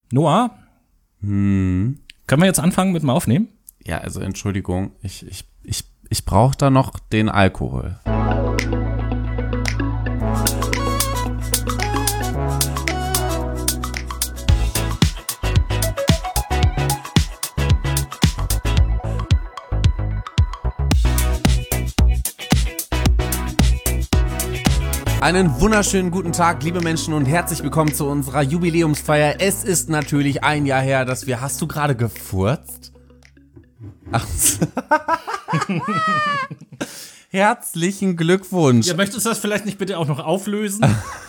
Noah, können wir jetzt anfangen mit dem Aufnehmen? Ja, also Entschuldigung, ich brauche da noch den Alkohol. Einen wunderschönen guten Tag, liebe Menschen, und herzlich willkommen zu unserer Jubiläumsfeier. Es ist natürlich ein Jahr her, dass wir... Hast du gerade gefurzt? Ach. Herzlichen Glückwunsch. Ja, möchtest du das vielleicht nicht bitte auch noch auflösen?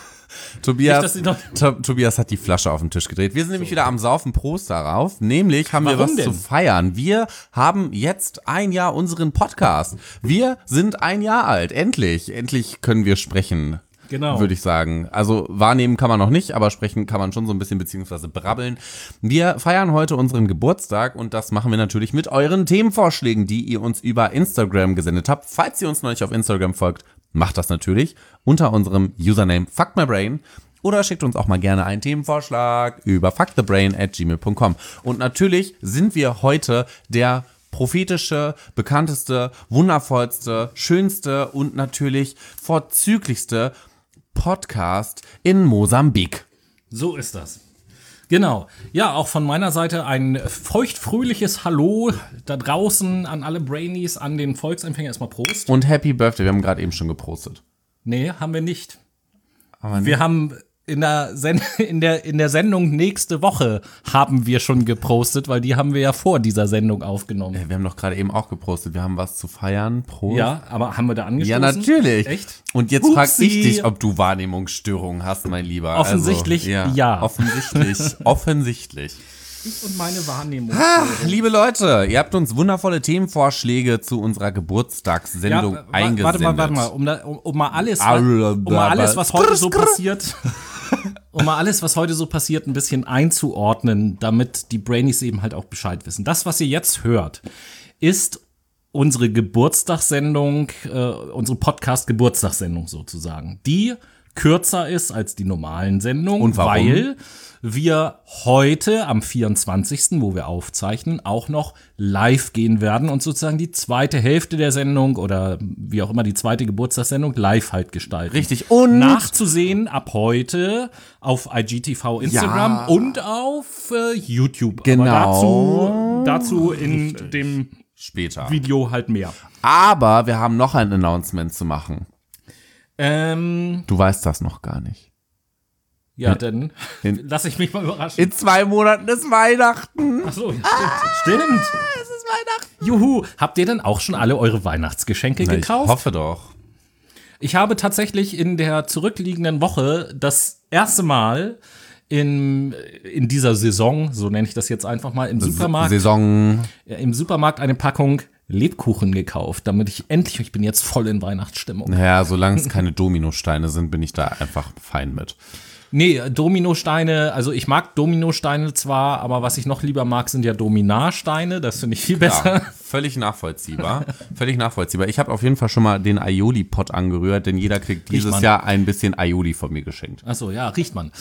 Tobias hat die Flasche auf den Tisch gedreht. Wir sind nämlich wieder am Saufen. Prost darauf. Nämlich haben wir was zu feiern. Wir haben jetzt ein Jahr unseren Podcast. Wir sind ein Jahr alt. Endlich können wir sprechen. Genau. Würde ich sagen. Also wahrnehmen kann man noch nicht, aber sprechen kann man schon so ein bisschen, beziehungsweise brabbeln. Wir feiern heute unseren Geburtstag und das machen wir natürlich mit euren Themenvorschlägen, die ihr uns über Instagram gesendet habt. Falls ihr uns noch nicht auf Instagram folgt, macht das natürlich unter unserem Username FuckMyBrain oder schickt uns auch mal gerne einen Themenvorschlag über fuckthebrain@gmail.com. Und natürlich sind wir heute der prophetische, bekannteste, wundervollste, schönste und natürlich vorzüglichste Podcast in Mosambik. So ist das. Genau. Ja, auch von meiner Seite ein feuchtfröhliches Hallo da draußen an alle Brainies, an den Volksempfänger. Erstmal Prost. Und Happy Birthday. Wir haben gerade eben schon geprostet. Nee, haben wir nicht. Wir haben in der Sendung nächste Woche haben wir schon geprostet, weil die haben wir ja vor dieser Sendung aufgenommen. Wir haben doch gerade eben auch geprostet. Wir haben was zu feiern. Prost. Ja, aber haben wir da angestoßen? Ja, natürlich. Echt? Und jetzt frag ich dich, ob du Wahrnehmungsstörungen hast, mein Lieber. Offensichtlich, ja. Offensichtlich. Ich und meine Wahrnehmung. Liebe Leute, ihr habt uns wundervolle Themenvorschläge zu unserer Geburtstagssendung eingesendet. Warte mal, um mal alles, was heute so passiert, ein bisschen einzuordnen, damit die Brainies eben halt auch Bescheid wissen. Das, was ihr jetzt hört, ist unsere Geburtstagssendung, unsere Podcast-Geburtstagssendung sozusagen, die kürzer ist als die normalen Sendungen. Und warum? Weil wir heute am 24., wo wir aufzeichnen, auch noch live gehen werden und sozusagen die zweite Hälfte der Sendung oder wie auch immer die zweite Geburtstagssendung live halt gestalten. Richtig. Und nachzusehen ab heute auf IGTV, Instagram und auf YouTube. Genau. Aber dazu in dem später Video halt mehr. Aber wir haben noch ein Announcement zu machen. Du weißt das noch gar nicht. Ja, dann lass ich mich mal überraschen. In 2 Monaten ist Weihnachten. Ach so, stimmt. Es ist Weihnachten. Juhu. Habt ihr denn auch schon alle eure Weihnachtsgeschenke gekauft? Ich hoffe doch. Ich habe tatsächlich in der zurückliegenden Woche das erste Mal in dieser Saison, so nenne ich das jetzt einfach mal, im Supermarkt eine Packung Lebkuchen gekauft, damit ich bin jetzt voll in Weihnachtsstimmung. Ja, solange es keine Dominosteine sind, bin ich da einfach fein mit. Nee, Dominosteine, also ich mag Dominosteine zwar, aber was ich noch lieber mag, sind ja Dominarsteine, das finde ich viel besser. Ja, völlig nachvollziehbar. Ich habe auf jeden Fall schon mal den Aioli-Pot angerührt, denn jeder kriegt dieses Jahr ein bisschen Aioli von mir geschenkt. Ach so, ja, riecht man.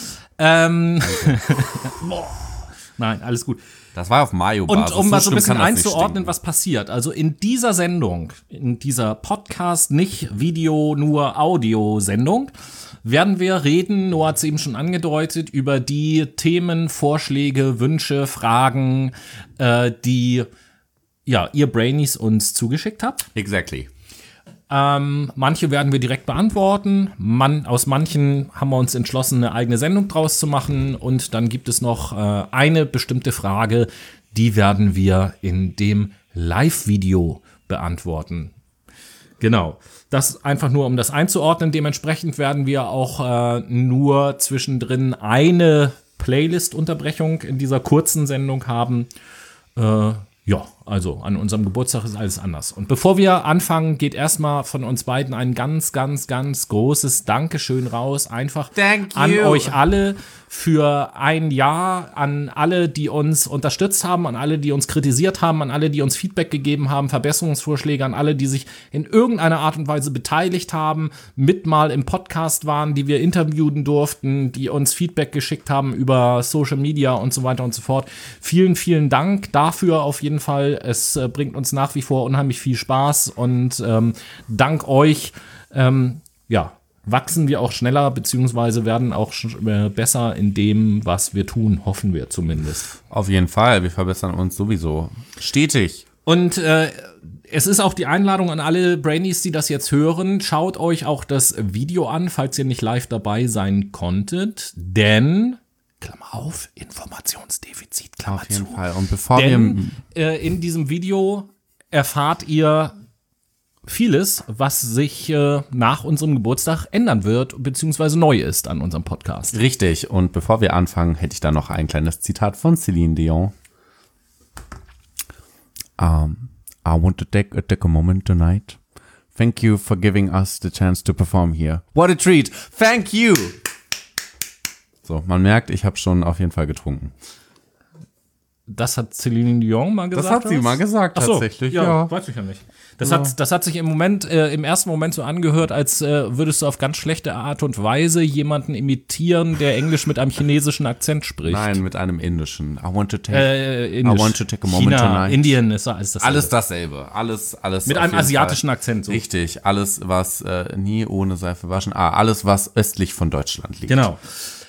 Nein, alles gut. Das war auf Mayo-Basis. Und um mal so ein bisschen einzuordnen, was passiert. Also in dieser Sendung, in dieser Podcast, nicht Video, nur Audio-Sendung, werden wir reden, Noah hat es eben schon angedeutet, über die Themen, Vorschläge, Wünsche, Fragen, die ihr Brainies uns zugeschickt habt. Exactly. Manche werden wir direkt beantworten. Aus manchen haben wir uns entschlossen, eine eigene Sendung draus zu machen. Und dann gibt es noch eine bestimmte Frage, die werden wir in dem Live-Video beantworten. Genau. Das einfach nur, um das einzuordnen. Dementsprechend werden wir auch nur zwischendrin eine Playlist-Unterbrechung in dieser kurzen Sendung haben. Also an unserem Geburtstag ist alles anders. Und bevor wir anfangen, geht erstmal von uns beiden ein ganz, ganz, ganz großes Dankeschön raus. Einfach an euch alle für ein Jahr, an alle, die uns unterstützt haben, an alle, die uns kritisiert haben, an alle, die uns Feedback gegeben haben, Verbesserungsvorschläge, an alle, die sich in irgendeiner Art und Weise beteiligt haben, mit mal im Podcast waren, die wir interviewen durften, die uns Feedback geschickt haben über Social Media und so weiter und so fort. Vielen, vielen Dank dafür auf jeden Fall. Es bringt uns nach wie vor unheimlich viel Spaß und dank euch, wachsen wir auch schneller, beziehungsweise werden auch besser in dem, was wir tun, hoffen wir zumindest. Auf jeden Fall, wir verbessern uns sowieso stetig. Und es ist auch die Einladung an alle Brainies, die das jetzt hören, schaut euch auch das Video an, falls ihr nicht live dabei sein konntet, denn, Klammer auf, Informationsdefizit, Klammer zu. Auf jeden Fall. Und bevor wir in diesem Video erfahrt ihr vieles, was sich nach unserem Geburtstag ändern wird, beziehungsweise neu ist an unserem Podcast. Richtig. Und bevor wir anfangen, hätte ich da noch ein kleines Zitat von Celine Dion. I want to take a moment tonight. Thank you for giving us the chance to perform here. What a treat. Thank you. So, man merkt, ich habe schon auf jeden Fall getrunken. Das hat Celine Dion mal gesagt? Das hat sie mal gesagt, tatsächlich. Ja, weiß ich ja nicht. Das hat sich im ersten Moment so angehört, als würdest du auf ganz schlechte Art und Weise jemanden imitieren, der Englisch mit einem chinesischen Akzent spricht. Nein, mit einem indischen. I want to take a moment tonight. Indien ist alles dasselbe. Alles dasselbe. Alles mit einem asiatischen Akzent. So. Richtig. Alles, was nie ohne Seife waschen. Alles, was östlich von Deutschland liegt. Genau.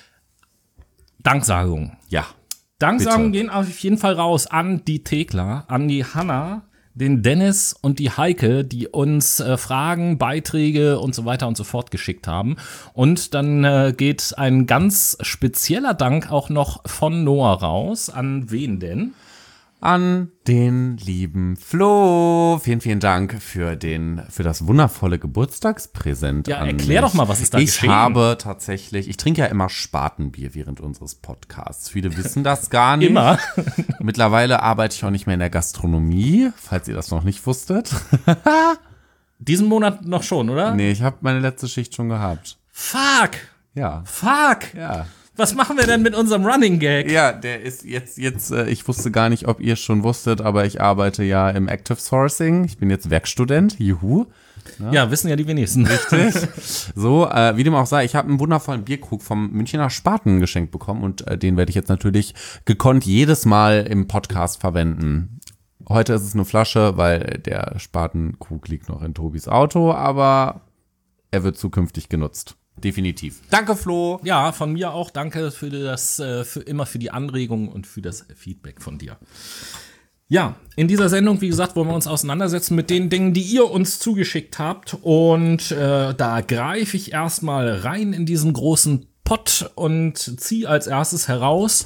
Danksagung. Ja. Danksagungen gehen auf jeden Fall raus an die Thekla, an die Hanna, den Dennis und die Heike, die uns Fragen, Beiträge und so weiter und so fort geschickt haben. Und dann geht ein ganz spezieller Dank auch noch von Noah raus. An wen denn? An den lieben Flo. Vielen, vielen Dank für das wundervolle Geburtstagspräsent. Ja, erklär doch mal, was ist da geschehen? Ich trinke ja immer Spatenbier während unseres Podcasts. Viele wissen das gar nicht. Immer. Mittlerweile arbeite ich auch nicht mehr in der Gastronomie, falls ihr das noch nicht wusstet. Diesen Monat noch schon, oder? Nee, ich habe meine letzte Schicht schon gehabt. Fuck! Ja. Fuck! Ja. Was machen wir denn mit unserem Running Gag? Ja, der ist jetzt ich wusste gar nicht, ob ihr es schon wusstet, aber ich arbeite ja im Active Sourcing. Ich bin jetzt Werkstudent, juhu. Ja, wissen ja die wenigsten. Richtig. So, wie dem auch sei, ich habe einen wundervollen Bierkrug vom Münchner Spaten geschenkt bekommen und den werde ich jetzt natürlich gekonnt jedes Mal im Podcast verwenden. Heute ist es eine Flasche, weil der Spatenkrug liegt noch in Tobis Auto, aber er wird zukünftig genutzt. Definitiv. Danke, Flo. Ja, von mir auch. Danke für die Anregung und für das Feedback von dir. Ja, in dieser Sendung, wie gesagt, wollen wir uns auseinandersetzen mit den Dingen, die ihr uns zugeschickt habt. Und da greife ich erstmal rein in diesen großen Pott und ziehe als erstes heraus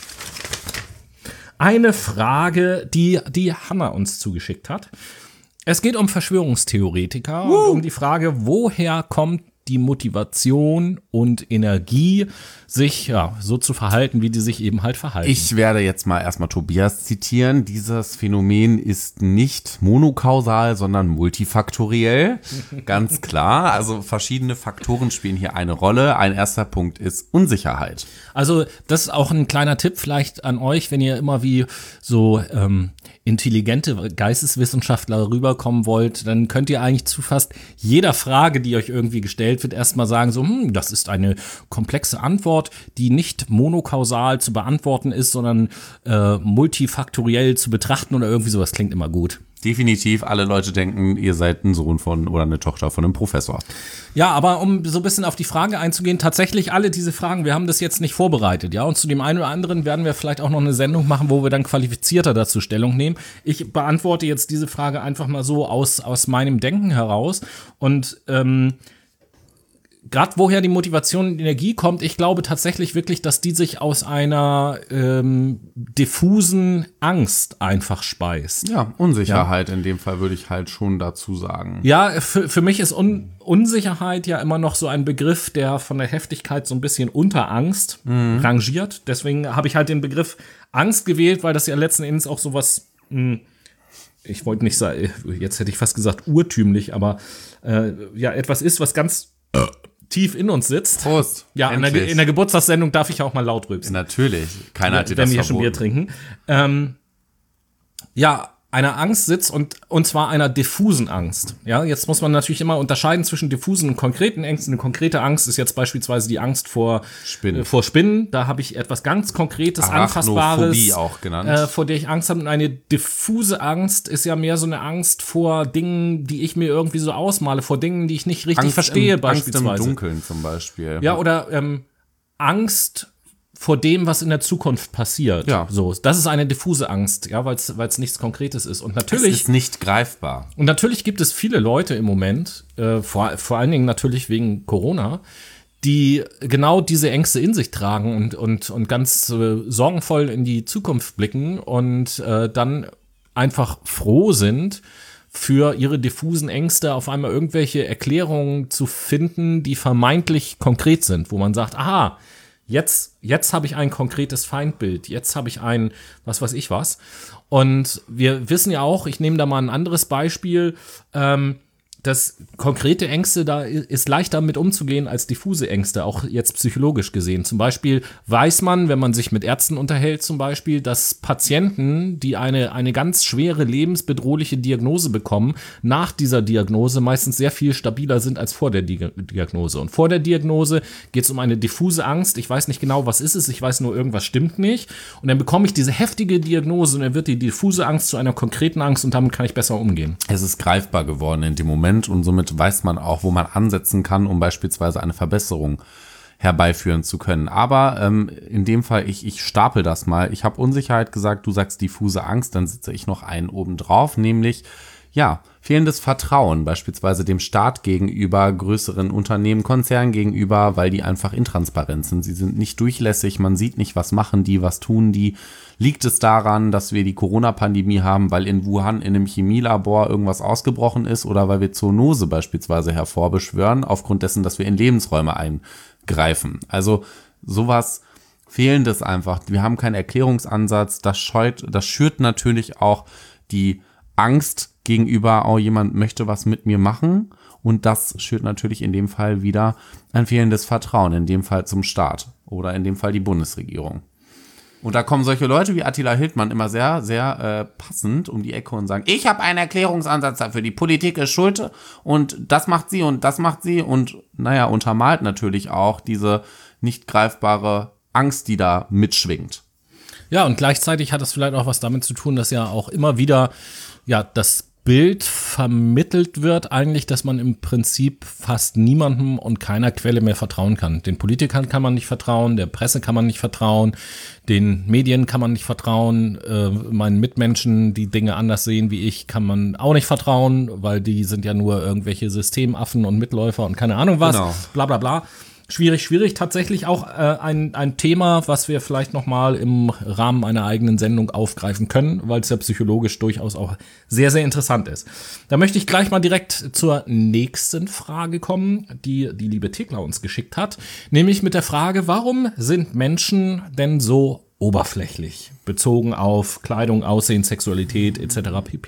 eine Frage, die Hanna uns zugeschickt hat. Es geht um Verschwörungstheoretiker und um die Frage, woher kommt die Motivation und Energie, sich so zu verhalten, wie die sich eben halt verhalten. Ich werde jetzt mal erstmal Tobias zitieren. Dieses Phänomen ist nicht monokausal, sondern multifaktoriell. Ganz klar. Also verschiedene Faktoren spielen hier eine Rolle. Ein erster Punkt ist Unsicherheit. Also das ist auch ein kleiner Tipp vielleicht an euch, wenn ihr immer wie so intelligente Geisteswissenschaftler rüberkommen wollt, dann könnt ihr eigentlich zu fast jeder Frage, die euch irgendwie gestellt wird, erstmal sagen so, das ist eine komplexe Antwort, die nicht monokausal zu beantworten ist, sondern multifaktoriell zu betrachten oder irgendwie sowas klingt immer gut. Definitiv, alle Leute denken, ihr seid ein Sohn von oder eine Tochter von einem Professor. Ja, aber um so ein bisschen auf die Frage einzugehen, tatsächlich alle diese Fragen, wir haben das jetzt nicht vorbereitet, ja, und zu dem einen oder anderen werden wir vielleicht auch noch eine Sendung machen, wo wir dann qualifizierter dazu Stellung nehmen. Ich beantworte jetzt diese Frage einfach mal so aus meinem Denken heraus und gerade woher die Motivation und Energie kommt, ich glaube tatsächlich wirklich, dass die sich aus einer diffusen Angst einfach speist. Ja, Unsicherheit in dem Fall würde ich halt schon dazu sagen. Ja, für mich ist Unsicherheit ja immer noch so ein Begriff, der von der Heftigkeit so ein bisschen unter Angst rangiert. Deswegen habe ich halt den Begriff Angst gewählt, weil das ja letzten Endes auch sowas ich wollte nicht sagen, jetzt hätte ich fast gesagt urtümlich, aber etwas ist, was ganz tief in uns sitzt. Prost. Ja, in der Geburtstagssendung darf ich auch mal laut rülpsen. Natürlich. Keiner hat dir das verboten. Wenn wir hier schon Bier trinken. Einer Angst sitzt und zwar einer diffusen Angst. Ja, jetzt muss man natürlich immer unterscheiden zwischen diffusen und konkreten Ängsten. Eine konkrete Angst ist jetzt beispielsweise die Angst vor Spinnen. Da habe ich etwas ganz Konkretes, Anfassbares, auch genannt. Vor der ich Angst habe. Und eine diffuse Angst ist ja mehr so eine Angst vor Dingen, die ich mir irgendwie so ausmale, vor Dingen, die ich nicht richtig verstehe, beispielsweise. Angst im Dunkeln zum Beispiel. Ja, oder Angst vor dem, was in der Zukunft passiert. Ja. So, das ist eine diffuse Angst, ja, weil es nichts Konkretes ist. Und natürlich es ist nicht greifbar. Und natürlich gibt es viele Leute im Moment, vor allen Dingen natürlich wegen Corona, die genau diese Ängste in sich tragen und ganz sorgenvoll in die Zukunft blicken und dann einfach froh sind, für ihre diffusen Ängste auf einmal irgendwelche Erklärungen zu finden, die vermeintlich konkret sind, wo man sagt, aha, Jetzt habe ich ein konkretes Feindbild. Jetzt habe ich ein, was weiß ich was. Und wir wissen ja auch, ich nehme da mal ein anderes Beispiel, dass konkrete Ängste, da ist leichter mit umzugehen als diffuse Ängste, auch jetzt psychologisch gesehen. Zum Beispiel weiß man, wenn man sich mit Ärzten unterhält zum Beispiel, dass Patienten, die eine ganz schwere, lebensbedrohliche Diagnose bekommen, nach dieser Diagnose meistens sehr viel stabiler sind als vor der Diagnose. Und vor der Diagnose geht es um eine diffuse Angst. Ich weiß nicht genau, was ist es, ich weiß nur, irgendwas stimmt nicht. Und dann bekomme ich diese heftige Diagnose und dann wird die diffuse Angst zu einer konkreten Angst und damit kann ich besser umgehen. Es ist greifbar geworden in dem Moment. Und somit weiß man auch, wo man ansetzen kann, um beispielsweise eine Verbesserung herbeiführen zu können. Aber in dem Fall, ich stapel das mal. Ich habe Unsicherheit gesagt, du sagst diffuse Angst, dann setze ich noch einen oben drauf, nämlich fehlendes Vertrauen, beispielsweise dem Staat gegenüber, größeren Unternehmen, Konzernen gegenüber, weil die einfach intransparent sind. Sie sind nicht durchlässig, man sieht nicht, was machen die, was tun die. Liegt es daran, dass wir die Corona-Pandemie haben, weil in Wuhan in einem Chemielabor irgendwas ausgebrochen ist oder weil wir Zoonose beispielsweise hervorbeschwören, aufgrund dessen, dass wir in Lebensräume eingreifen? Also sowas Fehlendes einfach. Wir haben keinen Erklärungsansatz. Das schürt natürlich auch die Angst gegenüber, jemand möchte was mit mir machen. Und das schürt natürlich in dem Fall wieder ein fehlendes Vertrauen, in dem Fall zum Staat oder in dem Fall die Bundesregierung. Und da kommen solche Leute wie Attila Hildmann immer sehr, sehr passend um die Ecke und sagen, ich habe einen Erklärungsansatz dafür, die Politik ist schuld und das macht sie und untermalt natürlich auch diese nicht greifbare Angst, die da mitschwingt. Ja, und gleichzeitig hat das vielleicht auch was damit zu tun, dass ja auch immer wieder das Bild vermittelt wird eigentlich, dass man im Prinzip fast niemandem und keiner Quelle mehr vertrauen kann. Den Politikern kann man nicht vertrauen, der Presse kann man nicht vertrauen, den Medien kann man nicht vertrauen, meinen Mitmenschen, die Dinge anders sehen wie ich, kann man auch nicht vertrauen, weil die sind ja nur irgendwelche Systemaffen und Mitläufer und keine Ahnung was, bla bla bla. Schwierig, tatsächlich auch ein Thema, was wir vielleicht nochmal im Rahmen einer eigenen Sendung aufgreifen können, weil es ja psychologisch durchaus auch sehr, sehr interessant ist. Da möchte ich gleich mal direkt zur nächsten Frage kommen, die die liebe Thekla uns geschickt hat, nämlich mit der Frage, warum sind Menschen denn so oberflächlich, bezogen auf Kleidung, Aussehen, Sexualität etc. pp.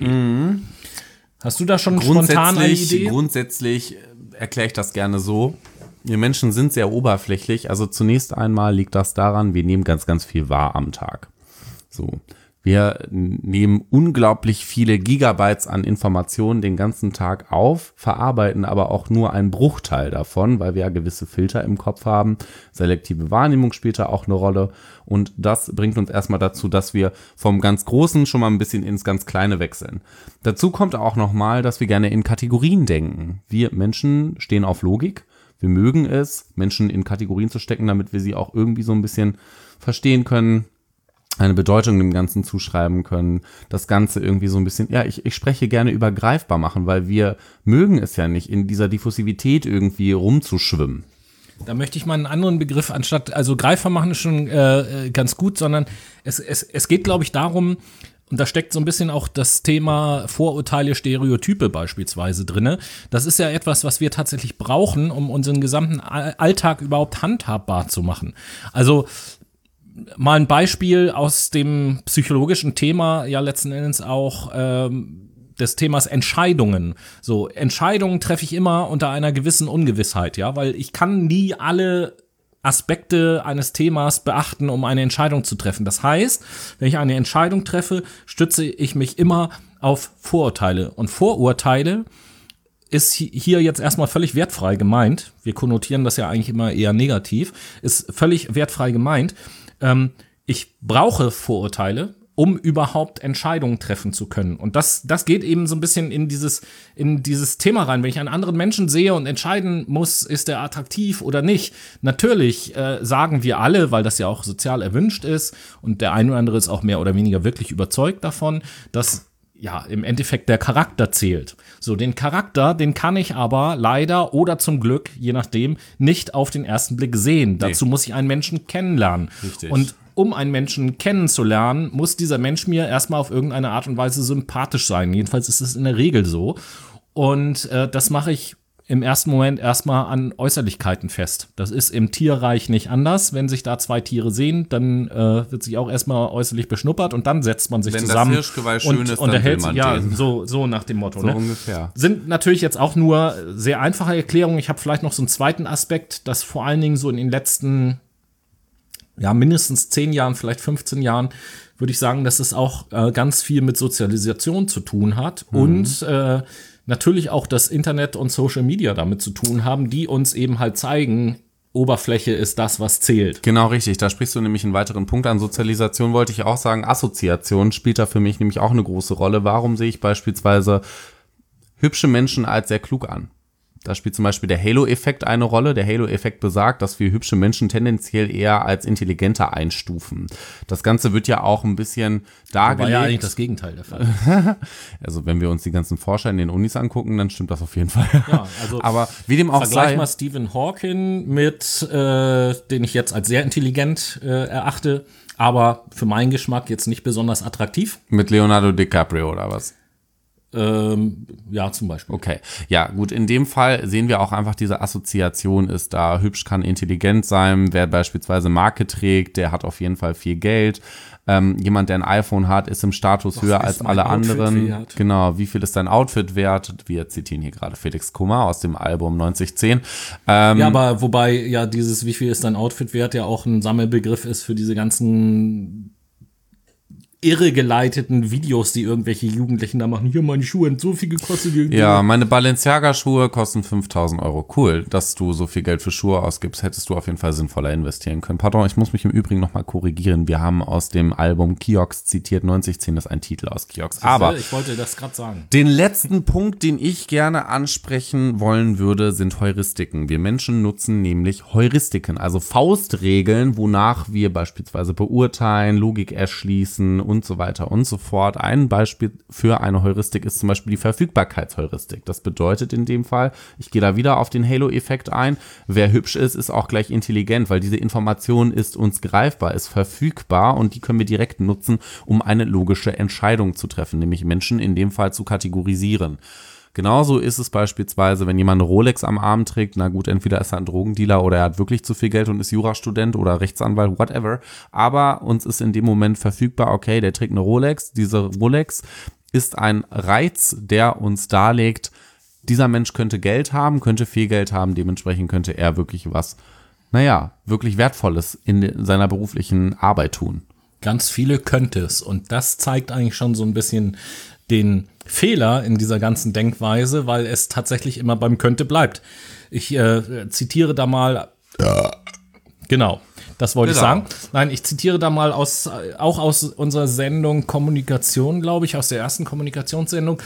Hast du da schon spontan eine Idee? Grundsätzlich erkläre ich das gerne so. Wir Menschen sind sehr oberflächlich. Also zunächst einmal liegt das daran, wir nehmen ganz, ganz viel wahr am Tag. So. Wir nehmen unglaublich viele Gigabytes an Informationen den ganzen Tag auf, verarbeiten aber auch nur einen Bruchteil davon, weil wir ja gewisse Filter im Kopf haben. Selektive Wahrnehmung spielt da auch eine Rolle. Und das bringt uns erstmal dazu, dass wir vom ganz Großen schon mal ein bisschen ins ganz Kleine wechseln. Dazu kommt auch nochmal, dass wir gerne in Kategorien denken. Wir Menschen stehen auf Logik. Wir mögen es, Menschen in Kategorien zu stecken, damit wir sie auch irgendwie so ein bisschen verstehen können, eine Bedeutung dem Ganzen zuschreiben können, das Ganze irgendwie so ein bisschen, ich spreche gerne über greifbar machen, weil wir mögen es ja nicht, in dieser Diffusivität irgendwie rumzuschwimmen. Da möchte ich mal einen anderen Begriff, also greifbar machen ist schon ganz gut, sondern es geht, glaube ich, darum, und da steckt so ein bisschen auch das Thema Vorurteile, Stereotype beispielsweise drinne. Das ist ja etwas, was wir tatsächlich brauchen, um unseren gesamten Alltag überhaupt handhabbar zu machen. Also Mal ein Beispiel aus dem psychologischen Thema, ja letzten Endes auch des Themas Entscheidungen. So, Entscheidungen treffe ich immer unter einer gewissen Ungewissheit, ja, weil ich kann nie alle Aspekte eines Themas beachten, um eine Entscheidung zu treffen. Das heißt, wenn ich eine Entscheidung treffe, stütze ich mich immer auf Vorurteile. Und Vorurteile ist hier jetzt erstmal völlig wertfrei gemeint. Wir konnotieren das ja eigentlich immer eher negativ. Ist völlig wertfrei gemeint. Ich brauche Vorurteile, um überhaupt Entscheidungen treffen zu können. Und das geht eben so ein bisschen in dieses Thema rein. Wenn ich einen anderen Menschen sehe und entscheiden muss, ist er attraktiv oder nicht. Natürlich sagen wir alle, weil das ja auch sozial erwünscht ist und der eine oder andere ist auch mehr oder weniger wirklich überzeugt davon, dass ja im Endeffekt der Charakter zählt. So, den Charakter, den kann ich aber leider oder zum Glück, je nachdem, nicht auf den ersten Blick sehen. Nee. Dazu muss ich einen Menschen kennenlernen. Richtig. Und um einen Menschen kennenzulernen, muss dieser Mensch mir erstmal auf irgendeine Art und Weise sympathisch sein. Jedenfalls ist es in der Regel so. Und das mache ich im ersten Moment erstmal an Äußerlichkeiten fest. Das ist im Tierreich nicht anders. Wenn sich da zwei Tiere sehen, dann wird sich auch erstmal äußerlich beschnuppert und dann setzt man sich zusammen. Wenn das Hirschgeweih schön ist, dann unterhält will man ja, den. so nach dem Motto. So ungefähr. Sind natürlich jetzt auch nur sehr einfache Erklärungen. Ich habe vielleicht noch so einen zweiten Aspekt, dass vor allen Dingen so in den letzten mindestens 10 Jahren, vielleicht 15 Jahren, würde ich sagen, dass es auch ganz viel mit Sozialisation zu tun hat und natürlich auch das Internet und Social Media damit zu tun haben, die uns eben halt zeigen, Oberfläche ist das, was zählt. Genau, richtig. Da sprichst du nämlich einen weiteren Punkt an. Sozialisation wollte ich auch sagen. Assoziation spielt da für mich nämlich auch eine große Rolle. Warum sehe ich beispielsweise hübsche Menschen als sehr klug an? Da spielt zum Beispiel der Halo-Effekt eine Rolle. Der Halo-Effekt besagt, dass wir hübsche Menschen tendenziell eher als intelligenter einstufen. Das Ganze wird ja auch ein bisschen dargelegt. War ja eigentlich das Gegenteil der Fall. Also wenn wir uns die ganzen Forscher in den Unis angucken, dann stimmt das auf jeden Fall. Ja, also aber wie dem auch sei. Vergleich mal Stephen Hawking mit, den ich jetzt als sehr intelligent erachte, aber für meinen Geschmack jetzt nicht besonders attraktiv. Mit Leonardo DiCaprio oder was? Ja, zum Beispiel. Okay, ja gut, in dem Fall sehen wir auch einfach, diese Assoziation ist da. Hübsch kann intelligent sein. Wer beispielsweise Marke trägt, der hat auf jeden Fall viel Geld. Jemand, der ein iPhone hat, ist im Status höher als alle anderen. Wert? Genau, wie viel ist dein Outfit wert? Wir zitieren hier gerade Felix Kummer aus dem Album 9010. Ja, aber wobei ja dieses wie viel ist dein Outfit wert ja auch ein Sammelbegriff ist für diese ganzen irregeleiteten Videos, die irgendwelche Jugendlichen da machen. Hier, meine Schuhe haben so viel gekostet. Ja, meine Balenciaga-Schuhe kosten 5.000 Euro. Cool, dass du so viel Geld für Schuhe ausgibst. Hättest du auf jeden Fall sinnvoller investieren können. Pardon, ich muss mich im Übrigen nochmal korrigieren. Wir haben aus dem Album Kiox zitiert. 9010 ist ein Titel aus Kiox. Aber ich wollte das gerade sagen. Den letzten Punkt, den ich gerne ansprechen wollen würde, sind Heuristiken. Wir Menschen nutzen nämlich Heuristiken, also Faustregeln, wonach wir beispielsweise beurteilen, Logik erschließen und so weiter und so fort. Ein Beispiel für eine Heuristik ist zum Beispiel die Verfügbarkeitsheuristik. Das bedeutet in dem Fall, ich gehe da wieder auf den Halo-Effekt ein, wer hübsch ist auch gleich intelligent, weil diese Information ist uns greifbar, ist verfügbar und die können wir direkt nutzen, um eine logische Entscheidung zu treffen, nämlich Menschen in dem Fall zu kategorisieren. Genauso ist es beispielsweise, wenn jemand eine Rolex am Arm trägt, na gut, entweder ist er ein Drogendealer oder er hat wirklich zu viel Geld und ist Jurastudent oder Rechtsanwalt, whatever. Aber uns ist in dem Moment verfügbar, okay, der trägt eine Rolex. Diese Rolex ist ein Reiz, der uns darlegt, dieser Mensch könnte Geld haben, könnte viel Geld haben, dementsprechend könnte er wirklich was, wirklich Wertvolles in seiner beruflichen Arbeit tun. Ganz viele könnte es. Und das zeigt eigentlich schon so ein bisschen den Fehler in dieser ganzen Denkweise, weil es tatsächlich immer beim könnte bleibt. Ich zitiere da mal, genau, das wollte ich sagen. Nein, ich zitiere da mal auch aus unserer Sendung Kommunikation, glaube ich, aus der ersten Kommunikationssendung.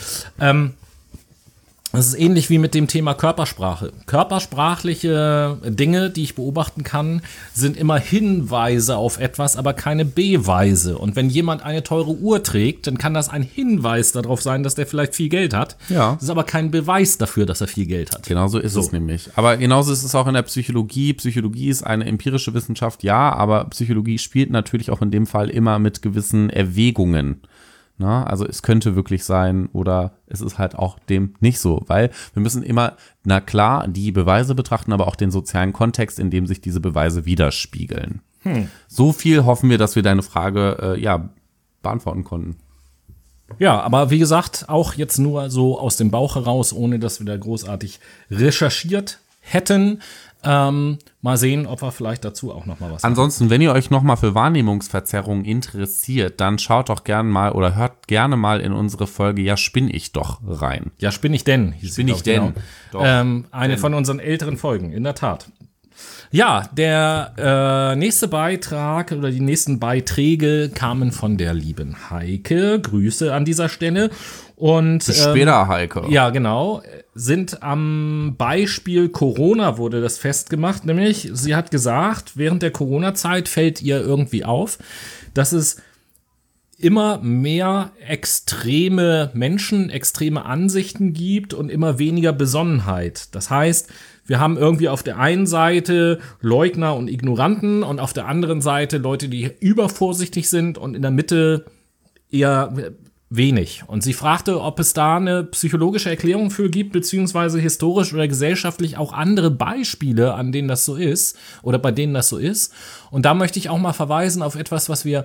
Das ist ähnlich wie mit dem Thema Körpersprache. Körpersprachliche Dinge, die ich beobachten kann, sind immer Hinweise auf etwas, aber keine Beweise. Und wenn jemand eine teure Uhr trägt, dann kann das ein Hinweis darauf sein, dass der vielleicht viel Geld hat. Ja. Das ist aber kein Beweis dafür, dass er viel Geld hat. Genauso ist es nämlich. Aber genauso ist es auch in der Psychologie. Psychologie ist eine empirische Wissenschaft, ja, aber Psychologie spielt natürlich auch in dem Fall immer mit gewissen Erwägungen. Na, also es könnte wirklich sein oder es ist halt auch dem nicht so, weil wir müssen immer, na klar, die Beweise betrachten, aber auch den sozialen Kontext, in dem sich diese Beweise widerspiegeln. So viel hoffen wir, dass wir deine Frage beantworten konnten. Ja, aber wie gesagt, auch jetzt nur so aus dem Bauch heraus, ohne dass wir da großartig recherchiert hätten. Mal sehen, ob wir vielleicht dazu auch noch mal was Ansonsten, wenn ihr euch noch mal für Wahrnehmungsverzerrungen interessiert, dann schaut doch gerne mal oder hört gerne mal in unsere Folge Ja, spinn ich doch rein. Ja, spinn ich denn? Spinn ich denn? Genau. Eine von unseren älteren Folgen, in der Tat. Ja, der nächste Beitrag oder die nächsten Beiträge kamen von der lieben Heike. Grüße an dieser Stelle. Und bis später, Heike. Ja, genau. Sind am Beispiel Corona wurde das festgemacht. Nämlich, sie hat gesagt, während der Corona-Zeit fällt ihr irgendwie auf, dass es immer mehr extreme Menschen, extreme Ansichten gibt und immer weniger Besonnenheit. Das heißt, wir haben irgendwie auf der einen Seite Leugner und Ignoranten und auf der anderen Seite Leute, die übervorsichtig sind und in der Mitte eher wenig. Und sie fragte, ob es da eine psychologische Erklärung für gibt, beziehungsweise historisch oder gesellschaftlich auch andere Beispiele, an denen das so ist oder bei denen das so ist. Und da möchte ich auch mal verweisen auf etwas, was wir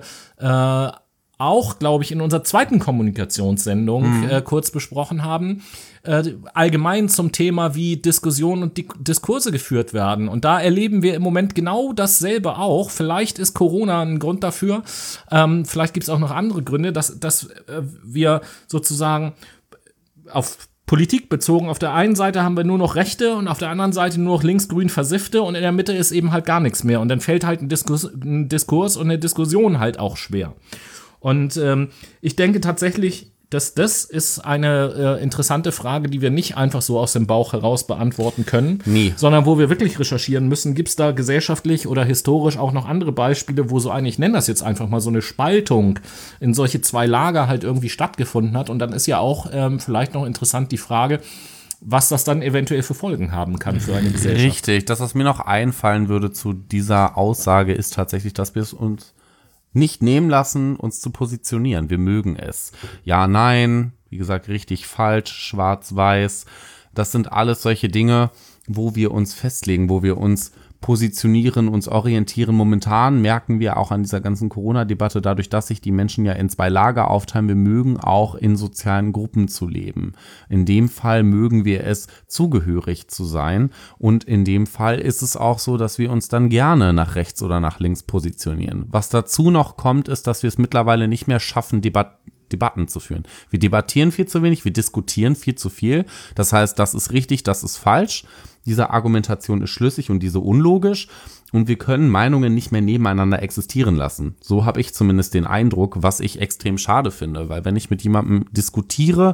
auch, glaube ich, in unserer zweiten Kommunikationssendung kurz besprochen haben, allgemein zum Thema, wie Diskussionen und Diskurse geführt werden. Und da erleben wir im Moment genau dasselbe auch. Vielleicht ist Corona ein Grund dafür. Vielleicht gibt es auch noch andere Gründe, dass wir sozusagen auf Politik bezogen, auf der einen Seite haben wir nur noch Rechte und auf der anderen Seite nur noch links-grün Versiffte und in der Mitte ist eben halt gar nichts mehr. Und dann fällt halt ein Diskurs und eine Diskussion halt auch schwer. Und ich denke tatsächlich, dass das ist eine interessante Frage, die wir nicht einfach so aus dem Bauch heraus beantworten können, sondern wo wir wirklich recherchieren müssen. Gibt es da gesellschaftlich oder historisch auch noch andere Beispiele, wo so eine, ich nenne das jetzt einfach mal so eine Spaltung in solche zwei Lager halt irgendwie stattgefunden hat? Und dann ist ja auch vielleicht noch interessant die Frage, was das dann eventuell für Folgen haben kann für eine Gesellschaft. Richtig, das, was mir noch einfallen würde zu dieser Aussage, ist tatsächlich, dass wir es uns nicht nehmen lassen, uns zu positionieren. Wir mögen es. Ja, nein, wie gesagt, richtig, falsch, schwarz, weiß. Das sind alles solche Dinge, wo wir uns festlegen, wo wir uns positionieren, uns orientieren. Momentan merken wir auch an dieser ganzen Corona-Debatte, dadurch, dass sich die Menschen ja in zwei Lager aufteilen, wir mögen auch in sozialen Gruppen zu leben. In dem Fall mögen wir es, zugehörig zu sein. Und in dem Fall ist es auch so, dass wir uns dann gerne nach rechts oder nach links positionieren. Was dazu noch kommt, ist, dass wir es mittlerweile nicht mehr schaffen, Debatten zu führen. Wir debattieren viel zu wenig, wir diskutieren viel zu viel. Das heißt, das ist richtig, das ist falsch. Diese Argumentation ist schlüssig und diese unlogisch. Und wir können Meinungen nicht mehr nebeneinander existieren lassen. So habe ich zumindest den Eindruck, was ich extrem schade finde. Weil wenn ich mit jemandem diskutiere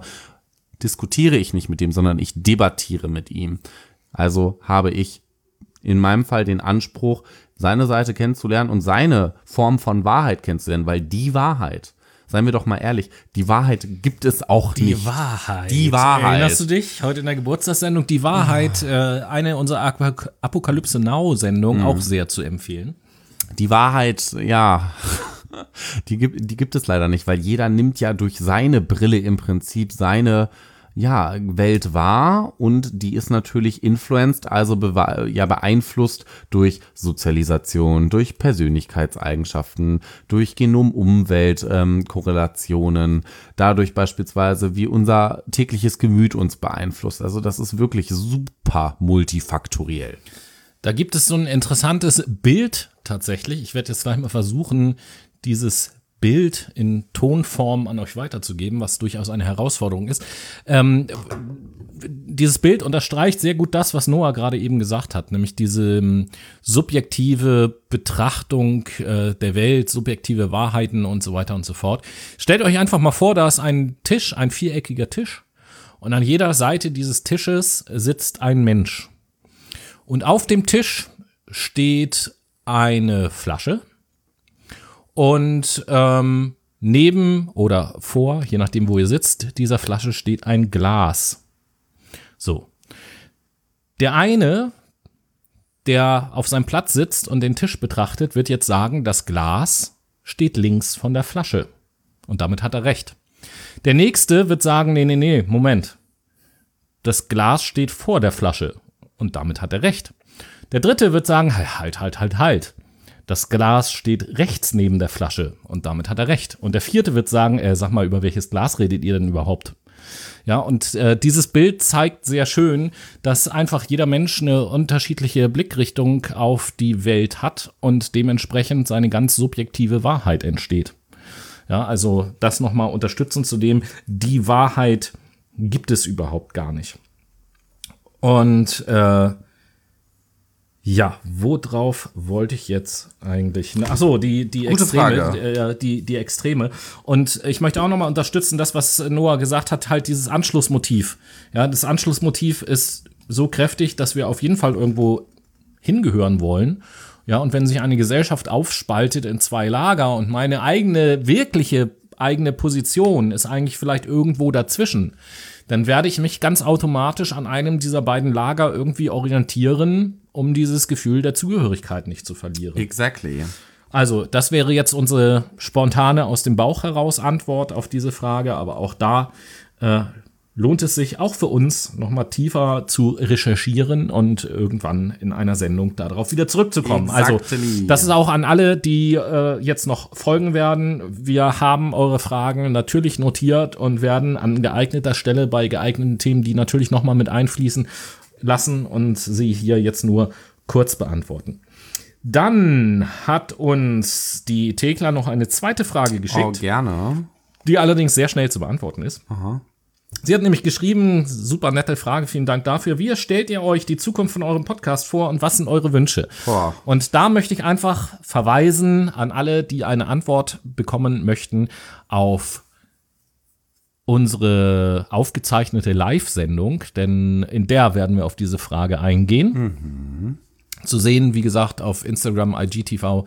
ich nicht mit dem, sondern ich debattiere mit ihm. Also habe ich in meinem Fall den Anspruch, seine Seite kennenzulernen und seine Form von Wahrheit kennenzulernen, weil die Wahrheit, seien wir doch mal ehrlich, die Wahrheit gibt es auch nicht. Die Wahrheit. Erinnerst du dich? Heute in der Geburtstagssendung, die Wahrheit, eine unserer Apokalypse Now-Sendungen, auch sehr zu empfehlen. Die Wahrheit, ja, die gibt es leider nicht, weil jeder nimmt ja durch seine Brille im Prinzip seine Welt wahr und die ist natürlich influenced, also beeinflusst durch Sozialisation, durch Persönlichkeitseigenschaften, durch Genom-Umwelt-Korrelationen, dadurch beispielsweise, wie unser tägliches Gemüt uns beeinflusst. Also das ist wirklich super multifaktoriell. Da gibt es so ein interessantes Bild tatsächlich. Ich werde jetzt gleich mal versuchen, dieses Bild in Tonform an euch weiterzugeben, was durchaus eine Herausforderung ist. Dieses Bild unterstreicht sehr gut das, was Noah gerade eben gesagt hat, nämlich diese subjektive Betrachtung der Welt, subjektive Wahrheiten und so weiter und so fort. Stellt euch einfach mal vor, da ist ein Tisch, ein viereckiger Tisch und an jeder Seite dieses Tisches sitzt ein Mensch. Und auf dem Tisch steht eine Flasche. Und neben oder vor, je nachdem, wo ihr sitzt, dieser Flasche steht ein Glas. So. Der eine, der auf seinem Platz sitzt und den Tisch betrachtet, wird jetzt sagen, das Glas steht links von der Flasche. Und damit hat er recht. Der nächste wird sagen, nee, Moment. Das Glas steht vor der Flasche. Und damit hat er recht. Der dritte wird sagen, halt. Das Glas steht rechts neben der Flasche und damit hat er recht. Und der vierte wird sagen, sag mal, über welches Glas redet ihr denn überhaupt? Ja, und dieses Bild zeigt sehr schön, dass einfach jeder Mensch eine unterschiedliche Blickrichtung auf die Welt hat und dementsprechend seine ganz subjektive Wahrheit entsteht. Ja, also das nochmal unterstützend zu dem, die Wahrheit gibt es überhaupt gar nicht. Und ja, worauf wollte ich jetzt eigentlich? Ach so, die Extreme, die Extreme. Und ich möchte auch nochmal unterstützen, das, was Noah gesagt hat, halt dieses Anschlussmotiv. Ja, das Anschlussmotiv ist so kräftig, dass wir auf jeden Fall irgendwo hingehören wollen. Ja, und wenn sich eine Gesellschaft aufspaltet in zwei Lager und meine wirkliche eigene Position ist eigentlich vielleicht irgendwo dazwischen, dann werde ich mich ganz automatisch an einem dieser beiden Lager irgendwie orientieren, um dieses Gefühl der Zugehörigkeit nicht zu verlieren. Exactly. Also, das wäre jetzt unsere spontane aus dem Bauch heraus Antwort auf diese Frage, aber auch da lohnt es sich auch für uns, nochmal tiefer zu recherchieren und irgendwann in einer Sendung darauf wieder zurückzukommen. Exactly. Also, das ist auch an alle, die jetzt noch folgen werden. Wir haben eure Fragen natürlich notiert und werden an geeigneter Stelle bei geeigneten Themen, die natürlich nochmal mit einfließen lassen und sie hier jetzt nur kurz beantworten. Dann hat uns die Thekla noch eine zweite Frage geschickt. Oh, gerne. Die allerdings sehr schnell zu beantworten ist. Aha. Sie hat nämlich geschrieben, super nette Frage, vielen Dank dafür. Wie stellt ihr euch die Zukunft von eurem Podcast vor und was sind eure Wünsche? Boah. Und da möchte ich einfach verweisen an alle, die eine Antwort bekommen möchten, auf unsere aufgezeichnete Live-Sendung, denn in der werden wir auf diese Frage eingehen. Mhm. Zu sehen, wie gesagt, auf Instagram, IGTV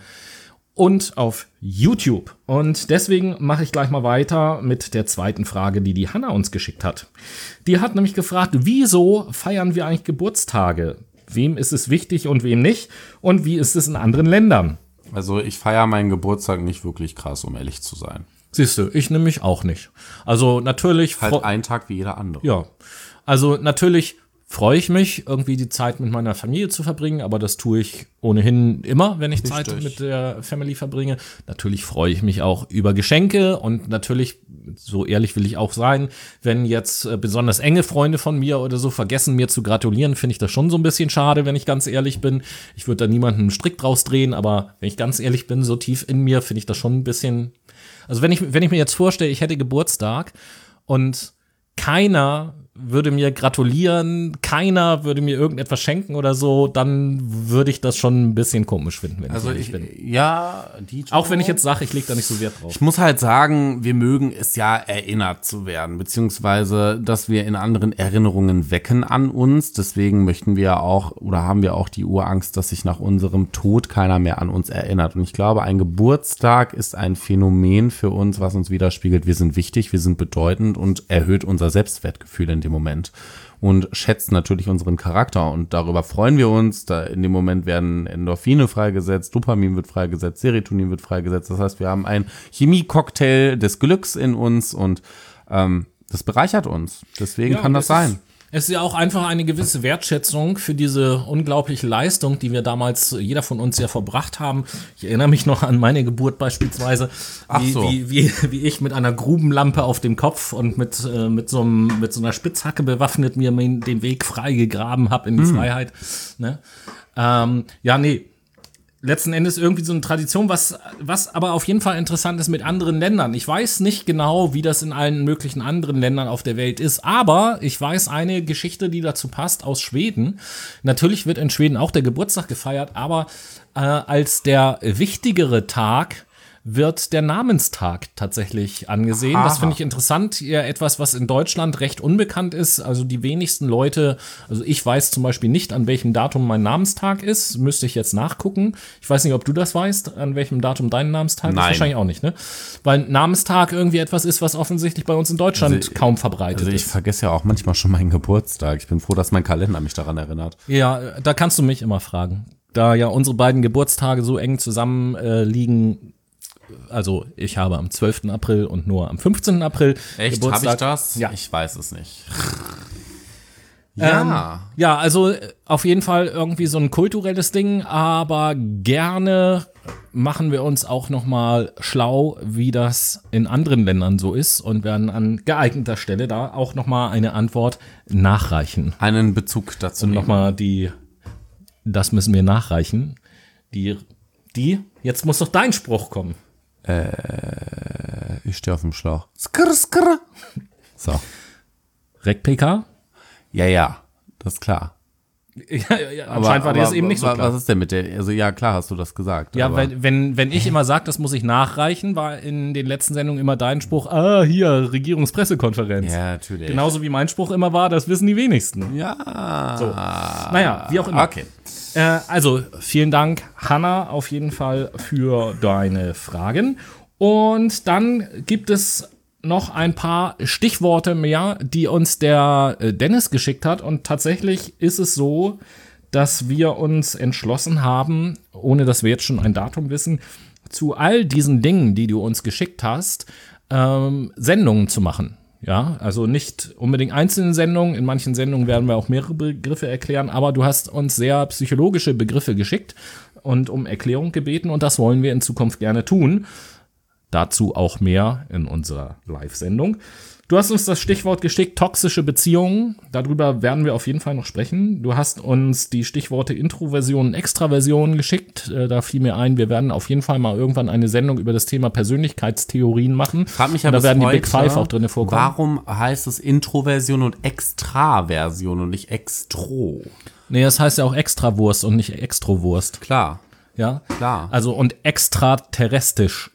und auf YouTube. Und deswegen mache ich gleich mal weiter mit der zweiten Frage, die die Hanna uns geschickt hat. Die hat nämlich gefragt, wieso feiern wir eigentlich Geburtstage? Wem ist es wichtig und wem nicht? Und wie ist es in anderen Ländern? Also ich feiere meinen Geburtstag nicht wirklich krass, um ehrlich zu sein. Siehst du, ich nämlich auch nicht. Also natürlich... Halt einen Tag wie jeder andere. Ja, also natürlich freue ich mich, irgendwie die Zeit mit meiner Familie zu verbringen, aber das tue ich ohnehin immer, wenn ich Zeit mit der Family verbringe. Natürlich freue ich mich auch über Geschenke und natürlich, so ehrlich will ich auch sein, wenn jetzt besonders enge Freunde von mir oder so vergessen, mir zu gratulieren, finde ich das schon so ein bisschen schade, wenn ich ganz ehrlich bin. Ich würde da niemanden einen Strick draus drehen, aber wenn ich ganz ehrlich bin, so tief in mir, finde ich das schon ein bisschen... Also wenn ich mir jetzt vorstelle, ich hätte Geburtstag und keiner würde mir gratulieren, keiner würde mir irgendetwas schenken oder so, dann würde ich das schon ein bisschen komisch finden, wenn ich ehrlich bin. Ja, auch wenn ich jetzt sage, ich lege da nicht so Wert drauf. Ich muss halt sagen, wir mögen es ja, erinnert zu werden, beziehungsweise, dass wir in anderen Erinnerungen wecken an uns. Deswegen möchten wir auch oder haben wir auch die Urangst, dass sich nach unserem Tod keiner mehr an uns erinnert. Und ich glaube, ein Geburtstag ist ein Phänomen für uns, was uns widerspiegelt, wir sind wichtig, wir sind bedeutend und erhöht unser Selbstwertgefühl in dem Moment und schätzt natürlich unseren Charakter und darüber freuen wir uns. Da in dem Moment werden Endorphine freigesetzt, Dopamin wird freigesetzt, Serotonin wird freigesetzt. Das heißt, wir haben einen Chemie-Cocktail des Glücks in uns und das bereichert uns. Deswegen kann das sein. Es ist ja auch einfach eine gewisse Wertschätzung für diese unglaubliche Leistung, die wir damals, jeder von uns ja verbracht haben. Ich erinnere mich noch an meine Geburt beispielsweise, wie ich mit einer Grubenlampe auf dem Kopf und mit so einer Spitzhacke bewaffnet mir den Weg frei gegraben habe in die Freiheit. Ne? Letzten Endes irgendwie so eine Tradition, was aber auf jeden Fall interessant ist mit anderen Ländern. Ich weiß nicht genau, wie das in allen möglichen anderen Ländern auf der Welt ist, aber ich weiß eine Geschichte, die dazu passt, aus Schweden. Natürlich wird in Schweden auch der Geburtstag gefeiert, aber als der wichtigere Tag wird der Namenstag tatsächlich angesehen. Aha. Das finde ich interessant. Ja, etwas, was in Deutschland recht unbekannt ist. Also die wenigsten Leute, also ich weiß zum Beispiel nicht, an welchem Datum mein Namenstag ist. Müsste ich jetzt nachgucken. Ich weiß nicht, ob du das weißt, an welchem Datum dein Namenstag ist. Wahrscheinlich auch nicht, ne? Weil Namenstag irgendwie etwas ist, was offensichtlich bei uns in Deutschland kaum verbreitet ist. Ich vergesse ja auch manchmal schon meinen Geburtstag. Ich bin froh, dass mein Kalender mich daran erinnert. Ja, da kannst du mich immer fragen. Da ja unsere beiden Geburtstage so eng zusammen liegen. Also ich habe am 12. April und nur am 15. April Echt? Geburtstag. Habe ich das? Ja. Ich weiß es nicht. Ja, also auf jeden Fall irgendwie so ein kulturelles Ding, aber gerne machen wir uns auch noch mal schlau, wie das in anderen Ländern so ist und werden an geeigneter Stelle da auch noch mal eine Antwort nachreichen. Einen Bezug dazu. Und noch mal das müssen wir nachreichen. Jetzt muss doch dein Spruch kommen. Ich stehe auf dem Schlauch. Skrr, skrr. So. RecPK? Ja, das ist klar. Ja, anscheinend war das eben nicht so klar. Was ist denn mit der, also ja, klar hast du das gesagt. Ja, wenn ich immer sage, das muss ich nachreichen, war in den letzten Sendungen immer dein Spruch, hier, Regierungspressekonferenz. Ja, natürlich. Genauso wie mein Spruch immer war, das wissen die wenigsten. Ja. So. Naja, wie auch immer. Okay. Also, vielen Dank, Hanna, auf jeden Fall für deine Fragen. Und dann gibt es noch ein paar Stichworte mehr, die uns der Dennis geschickt hat. Und tatsächlich ist es so, dass wir uns entschlossen haben, ohne dass wir jetzt schon ein Datum wissen, zu all diesen Dingen, die du uns geschickt hast, Sendungen zu machen. Ja, also nicht unbedingt einzelne Sendungen. In manchen Sendungen werden wir auch mehrere Begriffe erklären, aber du hast uns sehr psychologische Begriffe geschickt und um Erklärung gebeten und das wollen wir in Zukunft gerne tun. Dazu auch mehr in unserer Live-Sendung. Du hast uns das Stichwort geschickt, toxische Beziehungen. Darüber werden wir auf jeden Fall noch sprechen. Du hast uns die Stichworte Introversion und Extraversion geschickt. Da fiel mir ein, wir werden auf jeden Fall mal irgendwann eine Sendung über das Thema Persönlichkeitstheorien machen. Frag mich ja da werden die heute, Big Five auch drin vorkommen. Warum heißt es Introversion und Extraversion und nicht Extro? Nee, das heißt ja auch Extrawurst und nicht Extrowurst. Klar. Ja, klar. Also und extraterrestrisch,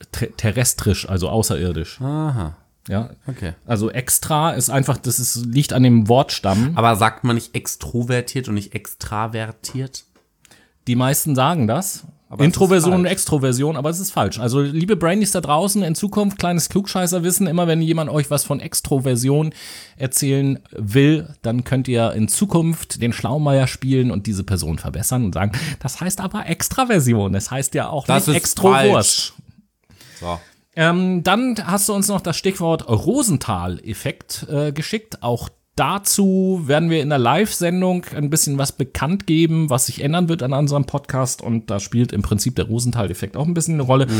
also außerirdisch. Aha. Ja, okay. Also extra ist einfach, liegt an dem Wortstamm. Aber sagt man nicht extrovertiert und nicht extravertiert? Die meisten sagen das. Aber Introversion und Extroversion, aber es ist falsch. Also liebe Brainies da draußen, in Zukunft kleines Klugscheißerwissen, immer wenn jemand euch was von Extroversion erzählen will, dann könnt ihr in Zukunft den Schlaumeier spielen und diese Person verbessern und sagen, das heißt aber Extraversion, das heißt ja auch das nicht Extrovurst. So. Dann hast du uns noch das Stichwort Rosenthal-Effekt geschickt. Auch dazu werden wir in der Live-Sendung ein bisschen was bekannt geben, was sich ändern wird an unserem Podcast. Und da spielt im Prinzip der Rosenthal-Effekt auch ein bisschen eine Rolle.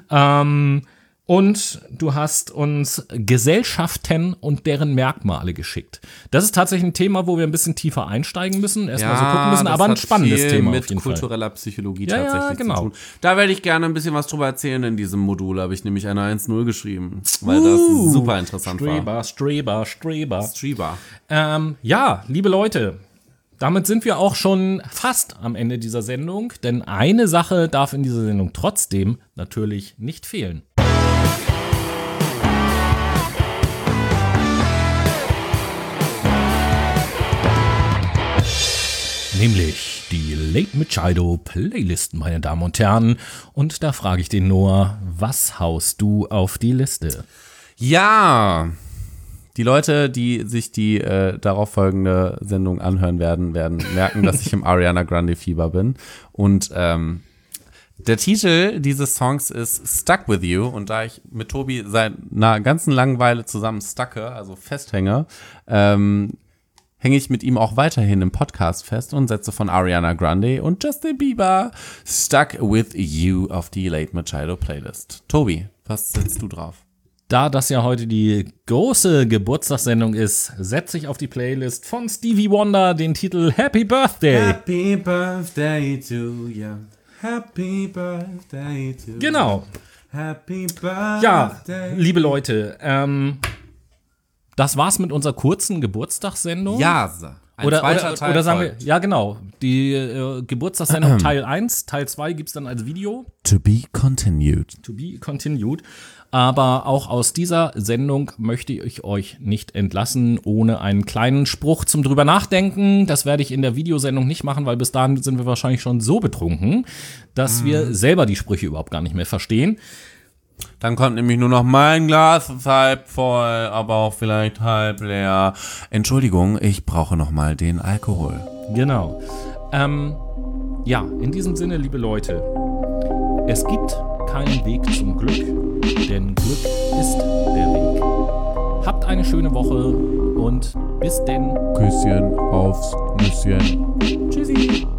Und du hast uns Gesellschaften und deren Merkmale geschickt. Das ist tatsächlich ein Thema, wo wir ein bisschen tiefer einsteigen müssen, erstmal so gucken müssen, aber ein spannendes Thema mit kultureller Psychologie tatsächlich ja, genau. zu tun. Da werde ich gerne ein bisschen was drüber erzählen in diesem Modul, habe ich nämlich eine 1.0 geschrieben, weil das super interessant war. Streber. Ja, liebe Leute, damit sind wir auch schon fast am Ende dieser Sendung, denn eine Sache darf in dieser Sendung trotzdem natürlich nicht fehlen. Nämlich die Late Machado Playlist, meine Damen und Herren. Und da frage ich den Noah, was haust du auf die Liste? Ja, die Leute, die sich die darauf folgende Sendung anhören werden merken, dass ich im Ariana Grande Fieber bin. Und der Titel dieses Songs ist Stuck With You. Und da ich mit Tobi seit einer ganzen langen Weile zusammen stucke, also festhänge, hänge ich mit ihm auch weiterhin im Podcast fest und setze von Ariana Grande und Justin Bieber Stuck With You auf die Late Machado Playlist. Tobi, was setzt du drauf? Da das ja heute die große Geburtstagssendung ist, setze ich auf die Playlist von Stevie Wonder den Titel Happy Birthday. Happy Birthday to you. Happy Birthday to you. Genau. Happy Birthday. Ja, liebe Leute, das war's mit unserer kurzen Geburtstagssendung. Ja, oder sagen wir, ja genau, die Geburtstagssendung Teil 1, Teil 2 gibt's dann als Video. To be continued. Aber auch aus dieser Sendung möchte ich euch nicht entlassen, ohne einen kleinen Spruch zum drüber nachdenken. Das werde ich in der Videosendung nicht machen, weil bis dahin sind wir wahrscheinlich schon so betrunken, dass wir selber die Sprüche überhaupt gar nicht mehr verstehen. Dann kommt nämlich nur noch mein Glas, ist halb voll, aber auch vielleicht halb leer. Entschuldigung, ich brauche noch mal den Alkohol. Genau. Ja, in diesem Sinne, liebe Leute, es gibt keinen Weg zum Glück, denn Glück ist der Weg. Habt eine schöne Woche und Bis denn. Küsschen aufs Nüsschen. Tschüssi.